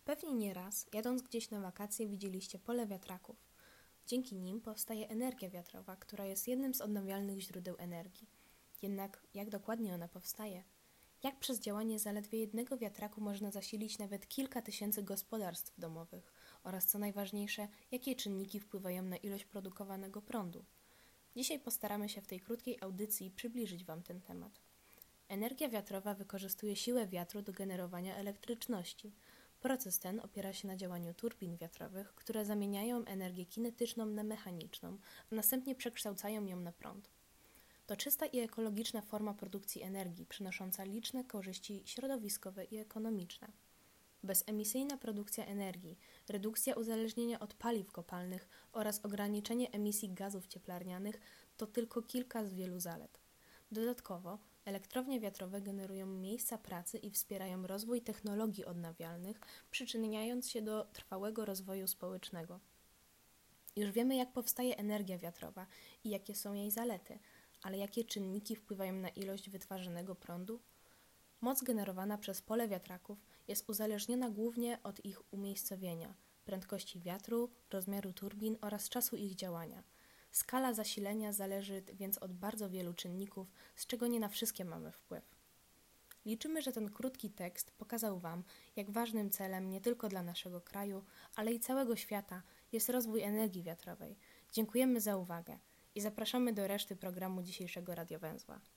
Pewnie nieraz, jadąc gdzieś na wakacje, widzieliście pole wiatraków. Dzięki nim powstaje energia wiatrowa, która jest jednym z odnawialnych źródeł energii. Jednak jak dokładnie ona powstaje? Jak przez działanie zaledwie jednego wiatraku można zasilić nawet kilka tysięcy gospodarstw domowych? Oraz co najważniejsze, jakie czynniki wpływają na ilość produkowanego prądu? Dzisiaj postaramy się w tej krótkiej audycji przybliżyć Wam ten temat. Energia wiatrowa wykorzystuje siłę wiatru do generowania elektryczności. Proces ten opiera się na działaniu turbin wiatrowych, które zamieniają energię kinetyczną na mechaniczną, a następnie przekształcają ją na prąd. To czysta i ekologiczna forma produkcji energii, przynosząca liczne korzyści środowiskowe i ekonomiczne. Bezemisyjna produkcja energii, redukcja uzależnienia od paliw kopalnych oraz ograniczenie emisji gazów cieplarnianych to tylko kilka z wielu zalet. Dodatkowo elektrownie wiatrowe generują miejsca pracy i wspierają rozwój technologii odnawialnych, przyczyniając się do trwałego rozwoju społecznego. Już wiemy, jak powstaje energia wiatrowa i jakie są jej zalety, ale jakie czynniki wpływają na ilość wytwarzanego prądu? Moc generowana przez pole wiatraków jest uzależniona głównie od ich umiejscowienia, prędkości wiatru, rozmiaru turbin oraz czasu ich działania. Skala zasilenia zależy więc od bardzo wielu czynników, z czego nie na wszystkie mamy wpływ. Liczymy, że ten krótki tekst pokazał Wam, jak ważnym celem nie tylko dla naszego kraju, ale i całego świata jest rozwój energii wiatrowej. Dziękujemy za uwagę i zapraszamy do reszty programu dzisiejszego Radiowęzła.